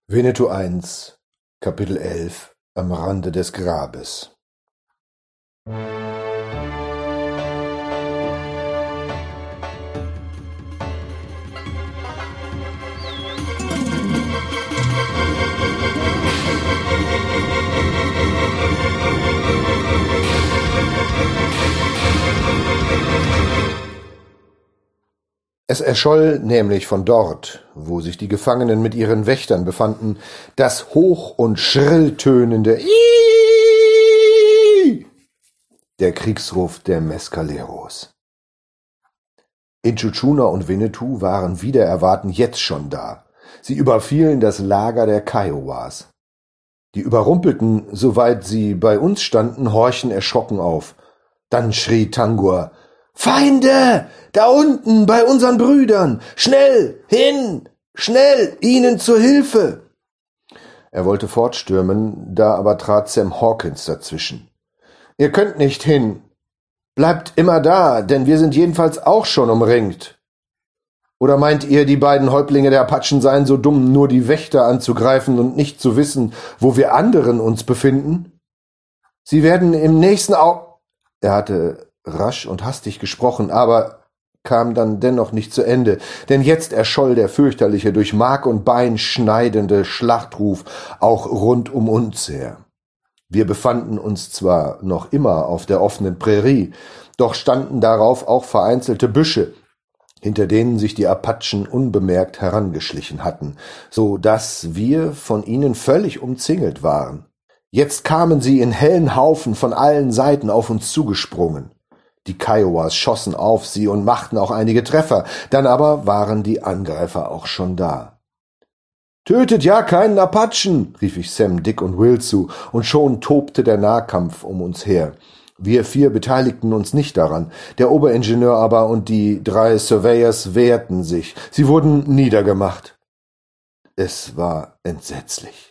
Winnetou 1, Kapitel 11 Am Rande des Grabes. Es erscholl nämlich von dort, wo sich die Gefangenen mit ihren Wächtern befanden, das hoch und schrill tönende Iiii, der Kriegsruf der Mescaleros. Intschu Tschuna und Winnetou waren wider Erwarten jetzt schon da. Sie überfielen das Lager der Kiowas. Die Überrumpelten, soweit sie bei uns standen, horchen erschrocken auf. Dann schrie Tangua: »Feinde! Da unten, bei unseren Brüdern! Schnell! Hin! Schnell! Ihnen zur Hilfe!« Er wollte fortstürmen, da aber trat Sam Hawkins dazwischen. »Ihr könnt nicht hin! Bleibt immer da, denn wir sind jedenfalls auch schon umringt. Oder meint ihr, die beiden Häuptlinge der Apachen seien so dumm, nur die Wächter anzugreifen und nicht zu wissen, wo wir anderen uns befinden? Sie werden im nächsten Er hatte rasch und hastig gesprochen, aber kam dann dennoch nicht zu Ende, denn jetzt erscholl der fürchterliche, durch Mark und Bein schneidende Schlachtruf auch rund um uns her. Wir befanden uns zwar noch immer auf der offenen Prärie, doch standen darauf auch vereinzelte Büsche, hinter denen sich die Apachen unbemerkt herangeschlichen hatten, so dass wir von ihnen völlig umzingelt waren. Jetzt kamen sie in hellen Haufen von allen Seiten auf uns zugesprungen. Die Kiowas schossen auf sie und machten auch einige Treffer, dann aber waren die Angreifer auch schon da. »Tötet ja keinen Apachen«, rief ich Sam, Dick und Will zu, und schon tobte der Nahkampf um uns her. Wir 4 beteiligten uns nicht daran, der Oberingenieur aber und die 3 Surveyors wehrten sich. Sie wurden niedergemacht. Es war entsetzlich.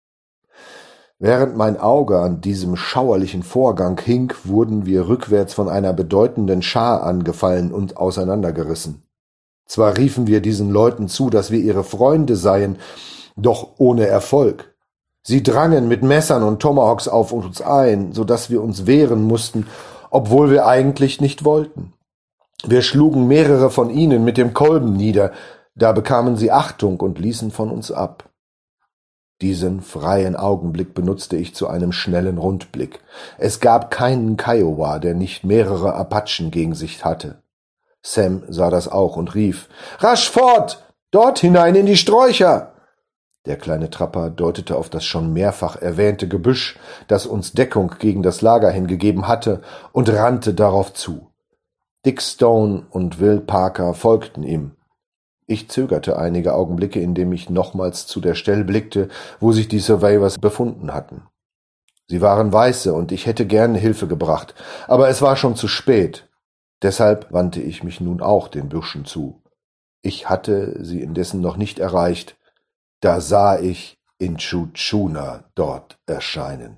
Während mein Auge an diesem schauerlichen Vorgang hing, wurden wir rückwärts von einer bedeutenden Schar angefallen und auseinandergerissen. Zwar riefen wir diesen Leuten zu, dass wir ihre Freunde seien, doch ohne Erfolg. Sie drangen mit Messern und Tomahawks auf uns ein, so dass wir uns wehren mussten, obwohl wir eigentlich nicht wollten. Wir schlugen mehrere von ihnen mit dem Kolben nieder, da bekamen sie Achtung und ließen von uns ab. Diesen freien Augenblick benutzte ich zu einem schnellen Rundblick. Es gab keinen Kiowa, der nicht mehrere Apachen gegen sich hatte. Sam sah das auch und rief: »Rasch fort! Dort hinein in die Sträucher!« Der kleine Trapper deutete auf das schon mehrfach erwähnte Gebüsch, das uns Deckung gegen das Lager hingegeben hatte, und rannte darauf zu. Dick Stone und Will Parker folgten ihm. Ich zögerte einige Augenblicke, indem ich nochmals zu der Stelle blickte, wo sich die Surveyors befunden hatten. Sie waren Weiße und ich hätte gern Hilfe gebracht, aber es war schon zu spät. Deshalb wandte ich mich nun auch den Büschen zu. Ich hatte sie indessen noch nicht erreicht. Da sah ich Intschu Tschuna dort erscheinen.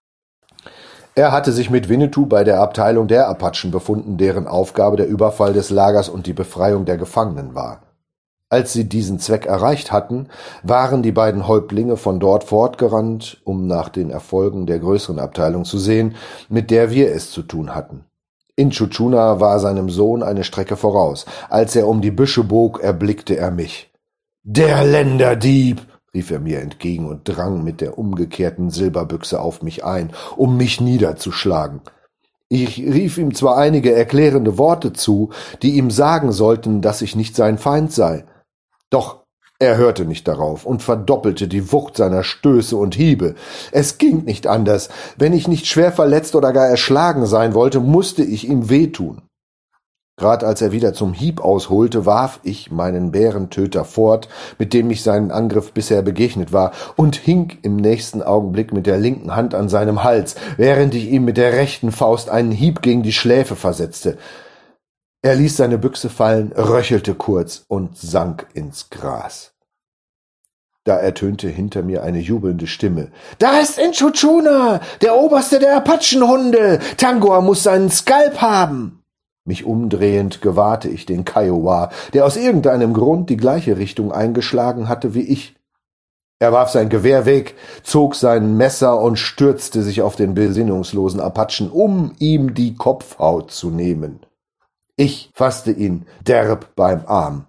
Er hatte sich mit Winnetou bei der Abteilung der Apachen befunden, deren Aufgabe der Überfall des Lagers und die Befreiung der Gefangenen war. Als sie diesen Zweck erreicht hatten, waren die beiden Häuptlinge von dort fortgerannt, um nach den Erfolgen der größeren Abteilung zu sehen, mit der wir es zu tun hatten. Intschu Tschuna war seinem Sohn eine Strecke voraus. Als er um die Büsche bog, erblickte er mich. »Der Länderdieb«, rief er mir entgegen und drang mit der umgekehrten Silberbüchse auf mich ein, um mich niederzuschlagen. Ich rief ihm zwar einige erklärende Worte zu, die ihm sagen sollten, dass ich nicht sein Feind sei. Doch er hörte nicht darauf und verdoppelte die Wucht seiner Stöße und Hiebe. Es ging nicht anders. Wenn ich nicht schwer verletzt oder gar erschlagen sein wollte, musste ich ihm wehtun. Gerade als er wieder zum Hieb ausholte, warf ich meinen Bärentöter fort, mit dem ich seinen Angriff bisher begegnet war, und hing im nächsten Augenblick mit der linken Hand an seinem Hals, während ich ihm mit der rechten Faust einen Hieb gegen die Schläfe versetzte. Er ließ seine Büchse fallen, röchelte kurz und sank ins Gras. Da ertönte hinter mir eine jubelnde Stimme. »Da ist Intschu Tschuna, der Oberste der Apachenhunde! Tangua muss seinen Skalp haben!« Mich umdrehend gewahrte ich den Kiowa, der aus irgendeinem Grund die gleiche Richtung eingeschlagen hatte wie ich. Er warf sein Gewehr weg, zog sein Messer und stürzte sich auf den besinnungslosen Apachen, um ihm die Kopfhaut zu nehmen. Ich fasste ihn derb beim Arm.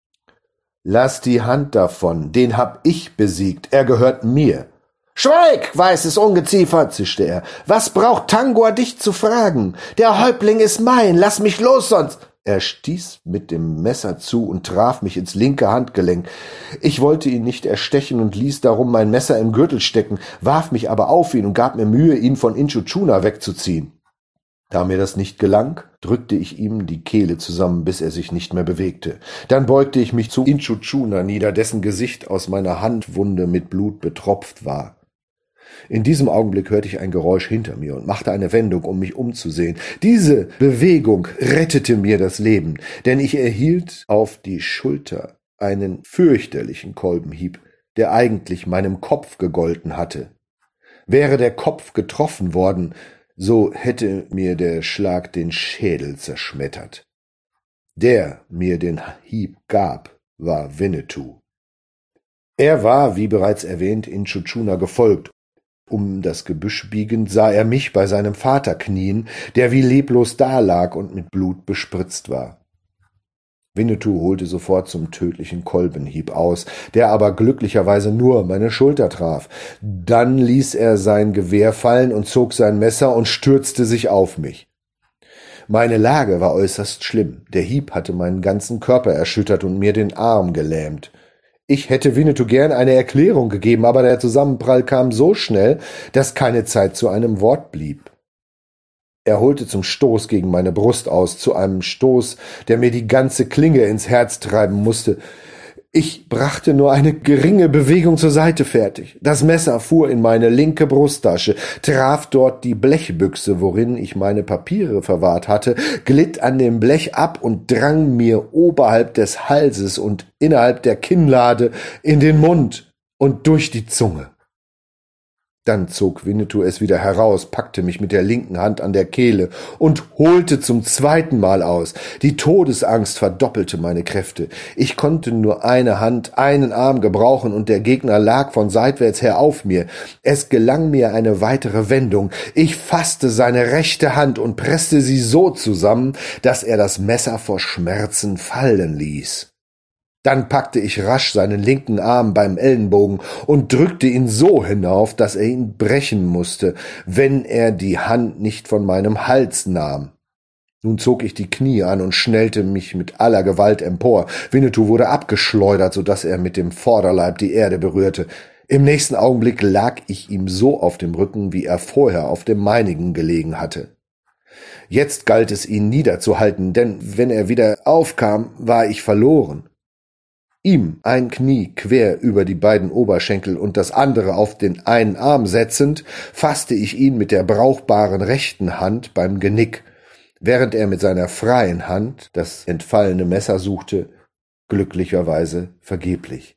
»Lass die Hand davon, den hab ich besiegt, er gehört mir.« »Schweig, weißes Ungeziefer«, zischte er. »Was braucht Tangua, dich zu fragen? Der Häuptling ist mein, lass mich los, sonst...« Er stieß mit dem Messer zu und traf mich ins linke Handgelenk. Ich wollte ihn nicht erstechen und ließ darum mein Messer im Gürtel stecken, warf mich aber auf ihn und gab mir Mühe, ihn von Intschu Tschuna wegzuziehen. Da mir das nicht gelang, drückte ich ihm die Kehle zusammen, bis er sich nicht mehr bewegte. Dann beugte ich mich zu Intschu Tschuna nieder, dessen Gesicht aus meiner Handwunde mit Blut betropft war. In diesem Augenblick hörte ich ein Geräusch hinter mir und machte eine Wendung, um mich umzusehen. Diese Bewegung rettete mir das Leben, denn ich erhielt auf die Schulter einen fürchterlichen Kolbenhieb, der eigentlich meinem Kopf gegolten hatte. Wäre der Kopf getroffen worden, so hätte mir der Schlag den Schädel zerschmettert. Der mir den Hieb gab, war Winnetou. Er war, wie bereits erwähnt, Intschu Tschuna gefolgt. Um das Gebüsch biegend sah er mich bei seinem Vater knien, der wie leblos dalag und mit Blut bespritzt war. Winnetou holte sofort zum tödlichen Kolbenhieb aus, der aber glücklicherweise nur meine Schulter traf. Dann ließ er sein Gewehr fallen und zog sein Messer und stürzte sich auf mich. Meine Lage war äußerst schlimm. Der Hieb hatte meinen ganzen Körper erschüttert und mir den Arm gelähmt. Ich hätte Winnetou gern eine Erklärung gegeben, aber der Zusammenprall kam so schnell, dass keine Zeit zu einem Wort blieb. Er holte zum Stoß gegen meine Brust aus, zu einem Stoß, der mir die ganze Klinge ins Herz treiben musste. Ich brachte nur eine geringe Bewegung zur Seite fertig. Das Messer fuhr in meine linke Brusttasche, traf dort die Blechbüchse, worin ich meine Papiere verwahrt hatte, glitt an dem Blech ab und drang mir oberhalb des Halses und innerhalb der Kinnlade in den Mund und durch die Zunge. Dann zog Winnetou es wieder heraus, packte mich mit der linken Hand an der Kehle und holte zum zweiten Mal aus. Die Todesangst verdoppelte meine Kräfte. Ich konnte nur eine Hand, einen Arm gebrauchen und der Gegner lag von seitwärts her auf mir. Es gelang mir eine weitere Wendung. Ich fasste seine rechte Hand und presste sie so zusammen, dass er das Messer vor Schmerzen fallen ließ. Dann packte ich rasch seinen linken Arm beim Ellenbogen und drückte ihn so hinauf, dass er ihn brechen musste, wenn er die Hand nicht von meinem Hals nahm. Nun zog ich die Knie an und schnellte mich mit aller Gewalt empor. Winnetou wurde abgeschleudert, so dass er mit dem Vorderleib die Erde berührte. Im nächsten Augenblick lag ich ihm so auf dem Rücken, wie er vorher auf dem meinigen gelegen hatte. Jetzt galt es, ihn niederzuhalten, denn wenn er wieder aufkam, war ich verloren. Ihm ein Knie quer über die beiden Oberschenkel und das andere auf den einen Arm setzend, fasste ich ihn mit der brauchbaren rechten Hand beim Genick, während er mit seiner freien Hand das entfallene Messer suchte, glücklicherweise vergeblich.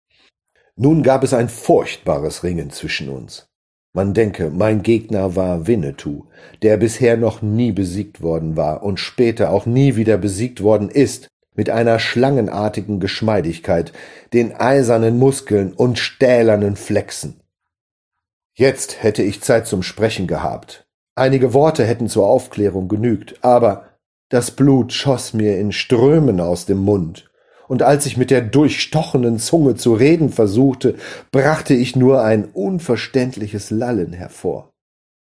Nun gab es ein furchtbares Ringen zwischen uns. Man denke, mein Gegner war Winnetou, der bisher noch nie besiegt worden war und später auch nie wieder besiegt worden ist, mit einer schlangenartigen Geschmeidigkeit, den eisernen Muskeln und stählernen Flechsen. Jetzt hätte ich Zeit zum Sprechen gehabt. Einige Worte hätten zur Aufklärung genügt, aber das Blut schoss mir in Strömen aus dem Mund, und als ich mit der durchstochenen Zunge zu reden versuchte, brachte ich nur ein unverständliches Lallen hervor.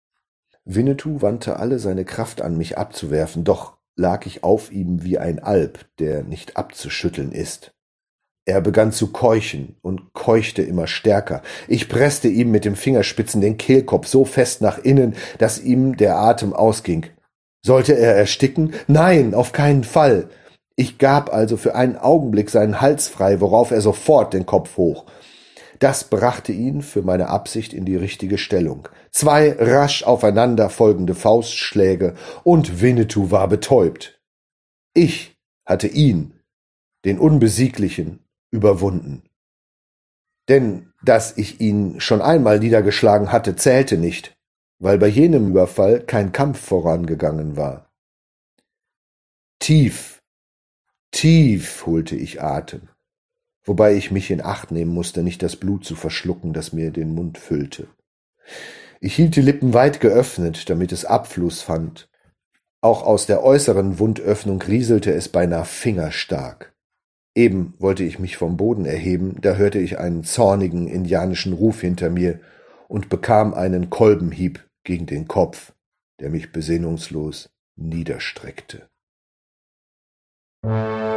Winnetou wandte alle seine Kraft an, mich abzuwerfen, doch lag ich auf ihm wie ein Alp, der nicht abzuschütteln ist. Er begann zu keuchen und keuchte immer stärker. Ich presste ihm mit den Fingerspitzen den Kehlkopf so fest nach innen, dass ihm der Atem ausging. Sollte er ersticken? Nein, auf keinen Fall. Ich gab also für einen Augenblick seinen Hals frei, worauf er sofort den Kopf hoch. Das brachte ihn für meine Absicht in die richtige Stellung. 2 rasch aufeinander folgende Faustschläge und Winnetou war betäubt. Ich hatte ihn, den Unbesieglichen, überwunden. Denn dass ich ihn schon einmal niedergeschlagen hatte, zählte nicht, weil bei jenem Überfall kein Kampf vorangegangen war. Tief, tief holte ich Atem. wobei ich mich in Acht nehmen musste, nicht das Blut zu verschlucken, das mir den Mund füllte. Ich hielt die Lippen weit geöffnet, damit es Abfluss fand. Auch aus der äußeren Wundöffnung rieselte es beinahe fingerstark. Eben wollte ich mich vom Boden erheben, da hörte ich einen zornigen indianischen Ruf hinter mir und bekam einen Kolbenhieb gegen den Kopf, der mich besinnungslos niederstreckte.